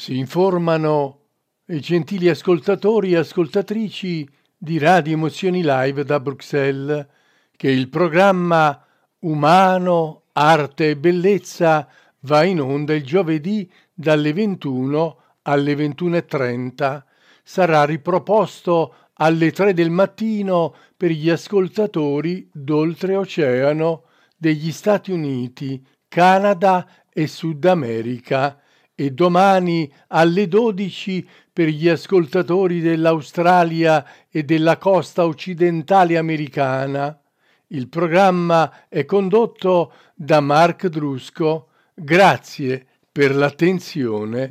Si informano i gentili ascoltatori e ascoltatrici di Radio Emozioni Live da Bruxelles che il programma Umano, Arte e Bellezza va in onda il giovedì dalle 21 alle 21:30. Sarà riproposto alle 3 del mattino per gli ascoltatori d'oltreoceano degli Stati Uniti, Canada e Sud America e domani alle 12 per gli ascoltatori dell'Australia e della costa occidentale americana. Il programma è condotto da Mark Drusco. Grazie per l'attenzione.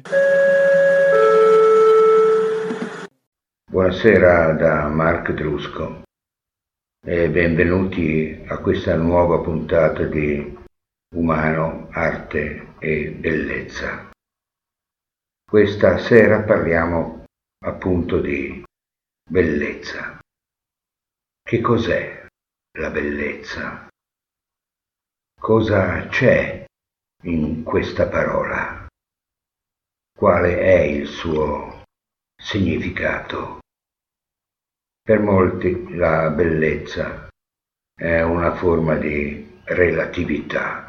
Buonasera da Mark Drusco e benvenuti a questa nuova puntata di Umano, Arte e Bellezza. Questa sera parliamo appunto di bellezza. Che cos'è la bellezza? Cosa c'è in questa parola? Quale è il suo significato? Per molti la bellezza è una forma di relatività,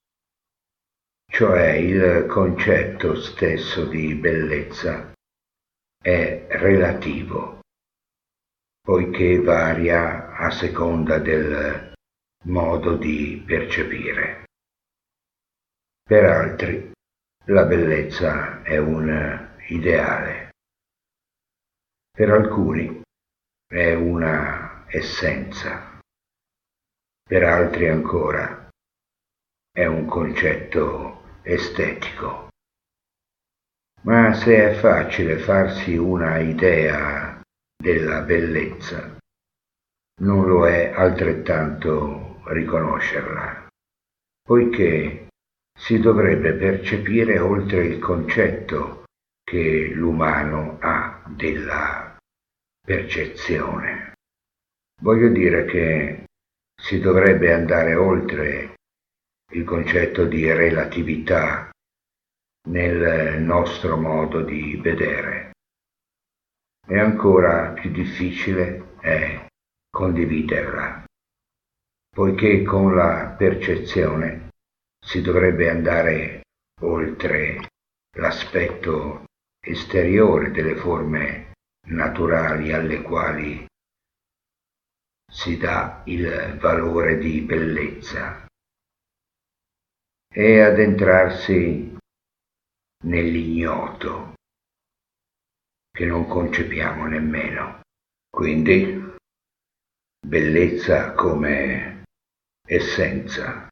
cioè il concetto stesso di bellezza è relativo, poiché varia a seconda del modo di percepire. Per altri la bellezza è un ideale, per alcuni è una essenza, per altri ancora è un concetto estetico. Ma se è facile farsi una idea della bellezza, non lo è altrettanto riconoscerla, poiché si dovrebbe percepire oltre il concetto che l'umano ha della percezione. Voglio dire che si dovrebbe andare oltre il concetto di relatività nel nostro modo di vedere. E ancora più difficile è condividerla, poiché con la percezione si dovrebbe andare oltre l'aspetto esteriore delle forme naturali alle quali si dà il valore di bellezza e addentrarsi nell'ignoto che non concepiamo nemmeno. Quindi bellezza come essenza,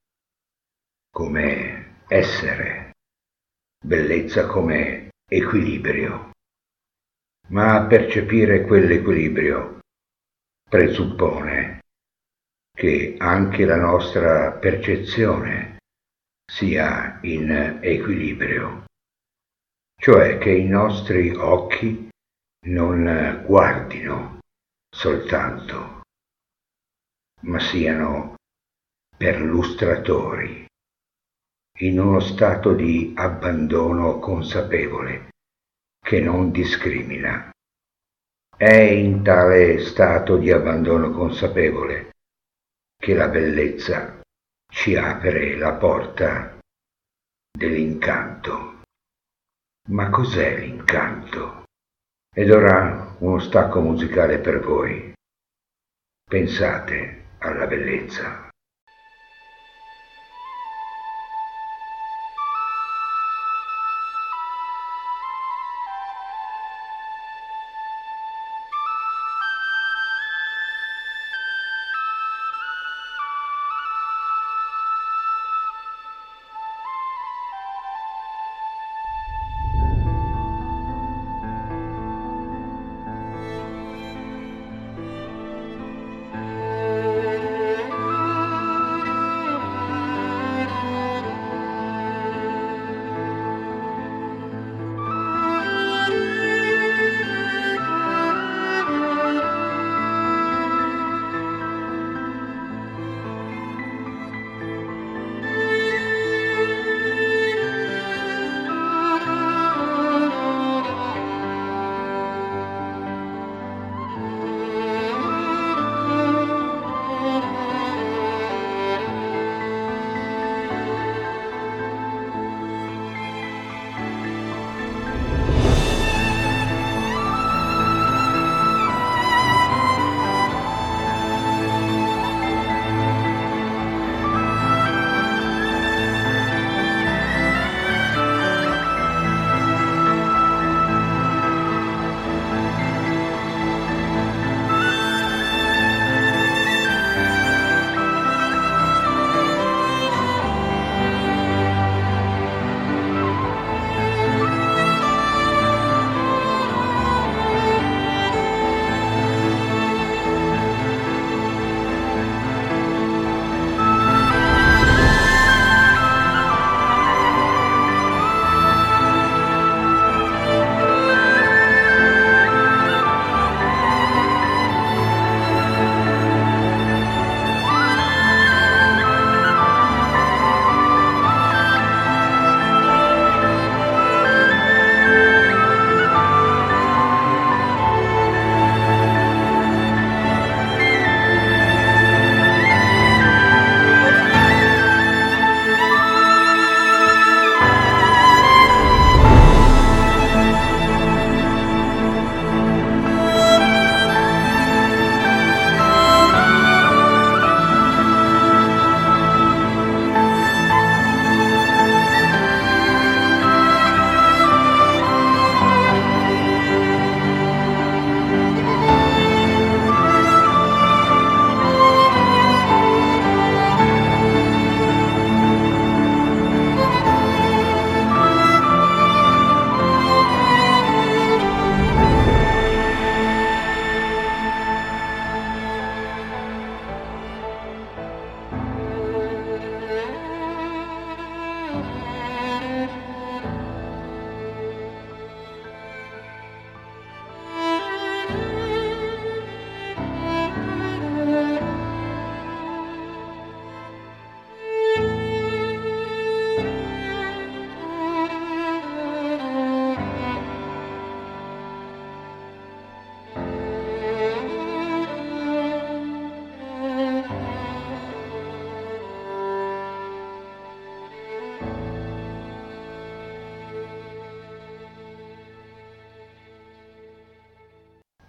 come essere, bellezza come equilibrio. Ma percepire quell'equilibrio presuppone che anche la nostra percezione sia in equilibrio, cioè che i nostri occhi non guardino soltanto, ma siano perlustratori, in uno stato di abbandono consapevole che non discrimina. È in tale stato di abbandono consapevole che la bellezza ci apre la porta dell'incanto. Ma cos'è l'incanto? Ed ora uno stacco musicale per voi. Pensate alla bellezza.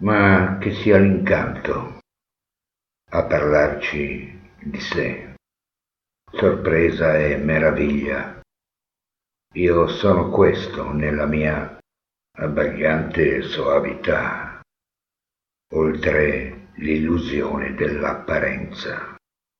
ma che sia l'incanto a parlarci di sé, sorpresa e meraviglia. Io sono questo nella mia abbagliante soavità, oltre l'illusione dell'apparenza.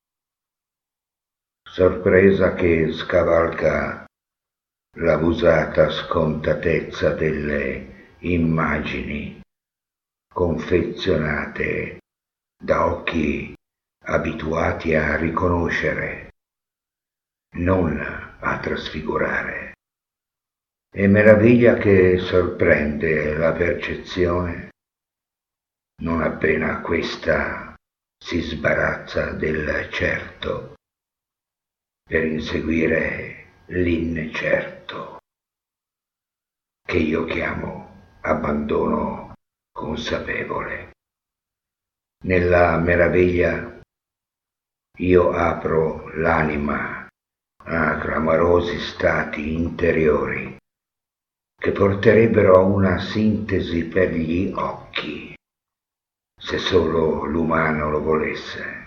Sorpresa che scavalca l'abusata scontatezza delle immagini confezionate da occhi abituati a riconoscere, non a trasfigurare. E meraviglia che sorprende la percezione non appena questa si sbarazza del certo per inseguire l'incerto, che io chiamo abbandono consapevole. Nella meraviglia io apro l'anima a clamorosi stati interiori che porterebbero a una sintesi per gli occhi, se solo l'umano lo volesse.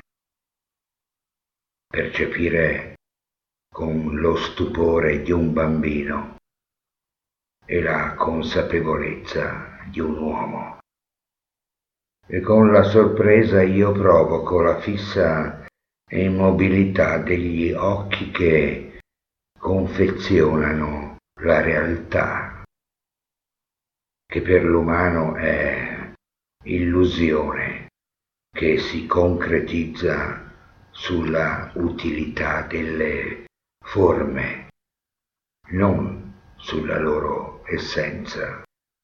Percepire con lo stupore di un bambino e la consapevolezza di un uomo. E con la sorpresa io provoco la fissa immobilità degli occhi che confezionano la realtà, che per l'umano è illusione che si concretizza sulla utilità delle forme, non sulla loro essenza.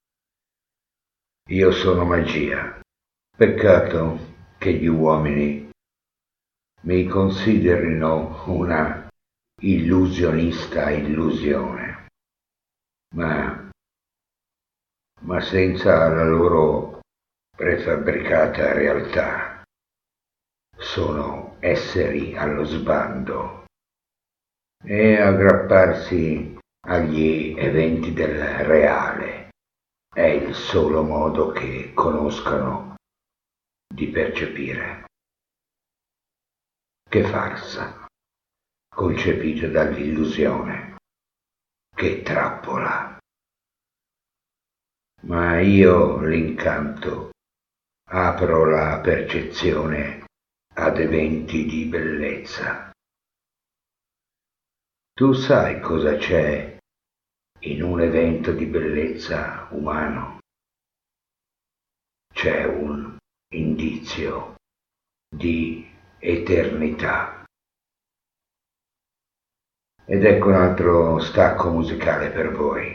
Io sono magia. Peccato che gli uomini mi considerino una illusionista illusione, ma senza la loro prefabbricata realtà. Sono esseri allo sbando e aggrapparsi agli eventi del reale è il solo modo che conoscono di percepire. Che farsa, concepita dall'illusione, che trappola. Ma io l'incanto apro la percezione ad eventi di bellezza. Tu sai cosa c'è in un evento di bellezza umano? C'è un indizio di eternità. Ed ecco un altro stacco musicale per voi.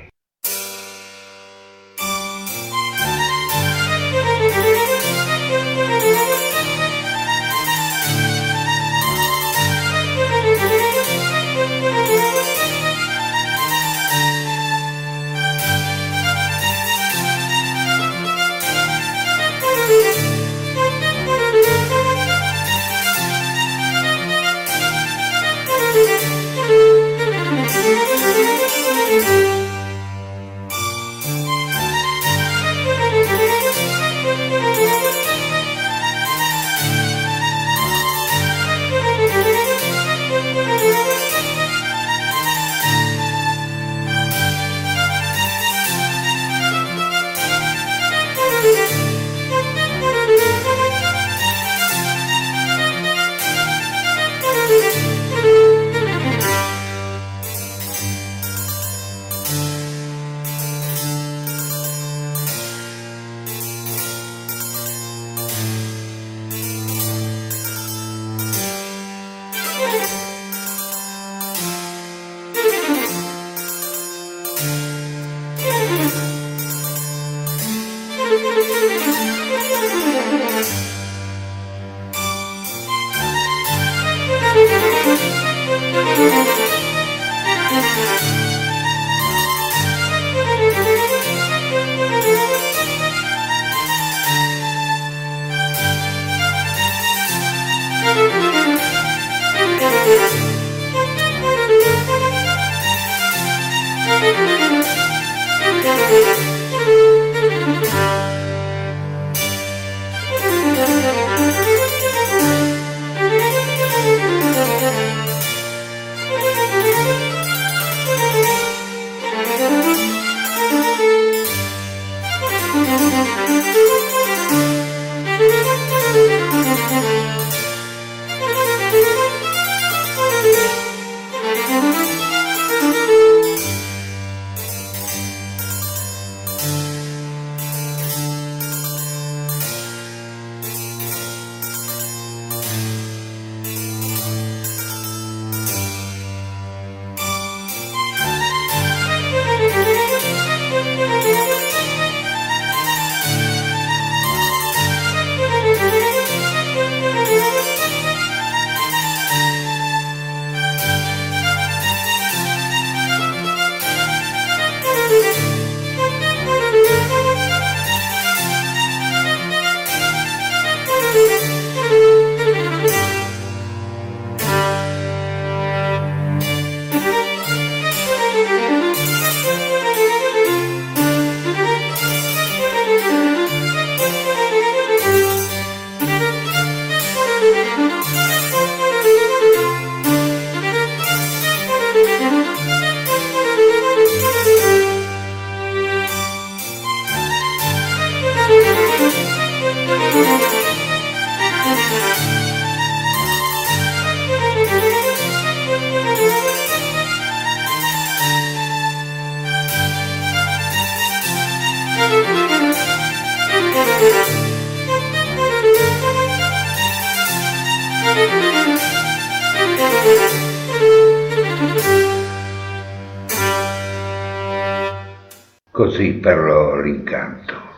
Così parlò l'incanto.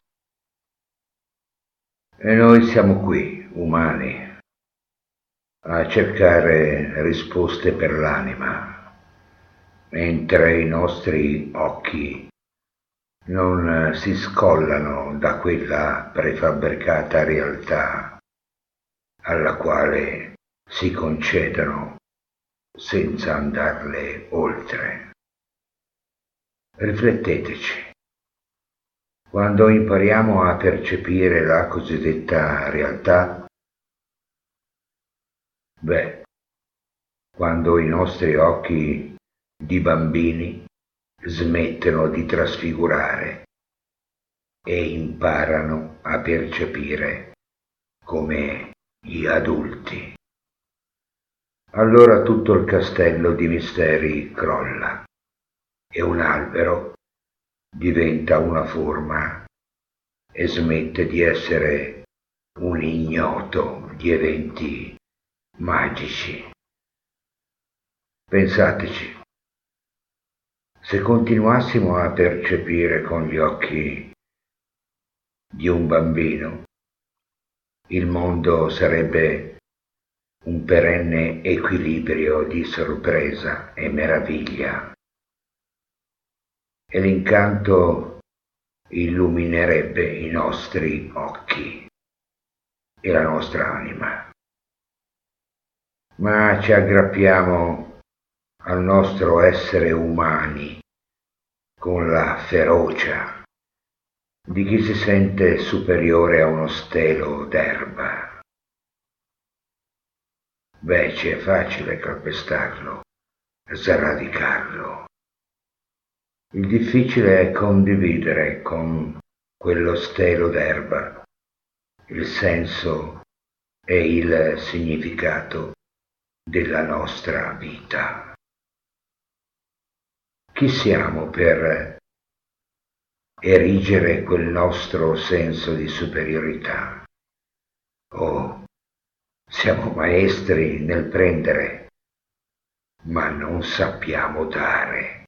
E noi siamo qui, umani, a cercare risposte per l'anima, mentre i nostri occhi non si scollano da quella prefabbricata realtà alla quale si concedono senza andarle oltre. Rifletteteci. Quando impariamo a percepire la cosiddetta realtà, quando i nostri occhi di bambini smettono di trasfigurare e imparano a percepire come gli adulti, allora tutto il castello di misteri crolla e un albero diventa una forma e smette di essere un ignoto di eventi magici. Pensateci, se continuassimo a percepire con gli occhi di un bambino, il mondo sarebbe un perenne equilibrio di sorpresa e meraviglia, e l'incanto illuminerebbe i nostri occhi e la nostra anima. Ma ci aggrappiamo al nostro essere umani con la ferocia di chi si sente superiore a uno stelo d'erba. Ci è facile calpestarlo, sradicarlo. Il difficile è condividere con quello stelo d'erba il senso e il significato della nostra vita. Chi siamo per erigere quel nostro senso di superiorità? Siamo maestri nel prendere, ma non sappiamo dare.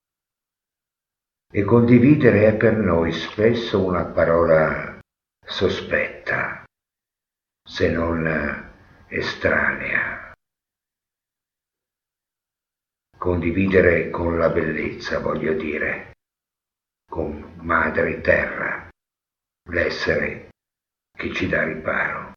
E condividere è per noi spesso una parola sospetta, se non estranea. Condividere con la bellezza, voglio dire, con Madre Terra, l'essere che ci dà riparo.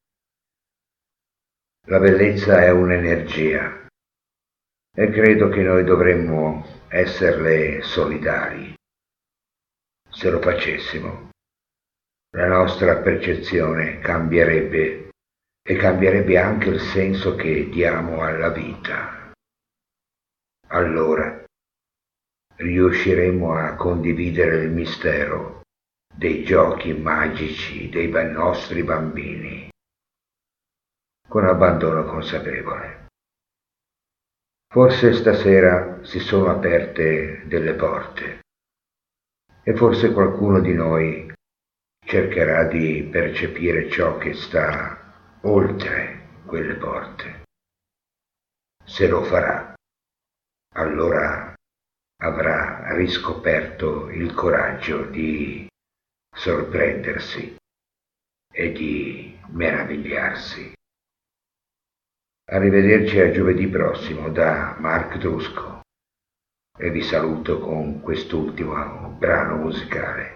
La bellezza è un'energia e credo che noi dovremmo esserle solidari. Se lo facessimo, la nostra percezione cambierebbe e cambierebbe anche il senso che diamo alla vita. Allora riusciremo a condividere il mistero dei giochi magici dei nostri bambini con abbandono consapevole. Forse stasera si sono aperte delle porte e forse qualcuno di noi cercherà di percepire ciò che sta oltre quelle porte. Se lo farà, allora avrà riscoperto il coraggio di sorprendersi e di meravigliarsi. Arrivederci a giovedì prossimo da Mark Drusco e vi saluto con quest'ultimo brano musicale.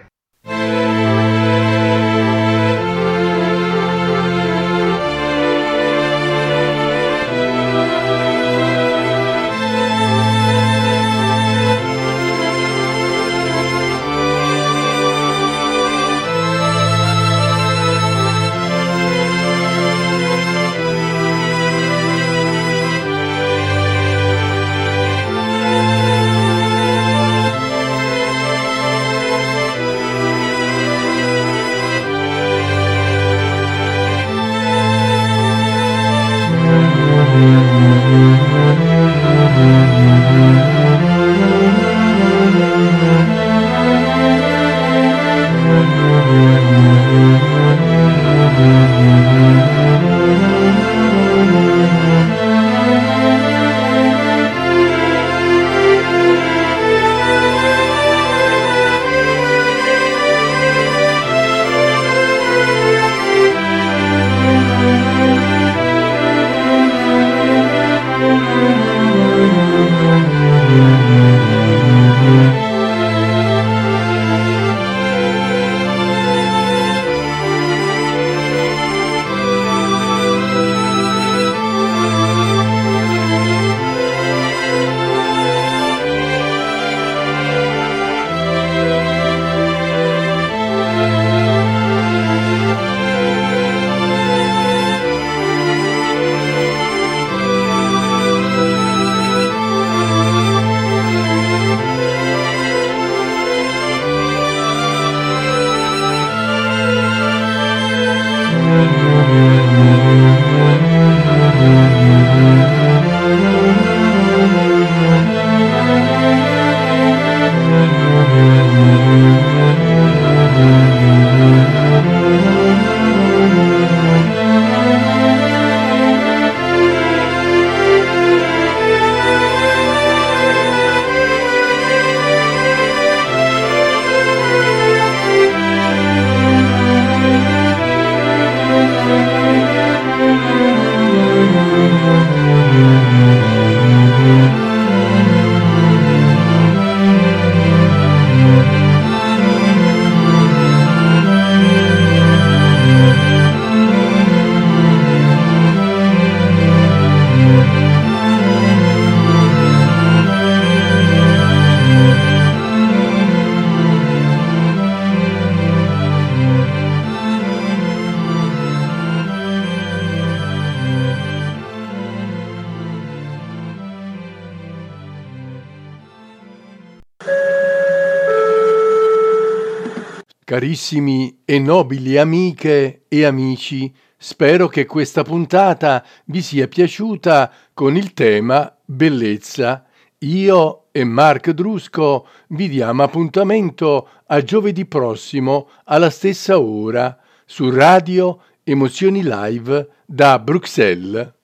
Carissimi e nobili amiche e amici, spero che questa puntata vi sia piaciuta con il tema bellezza. Io e Mark Drusco vi diamo appuntamento a giovedì prossimo alla stessa ora su Radio Emozioni Live da Bruxelles.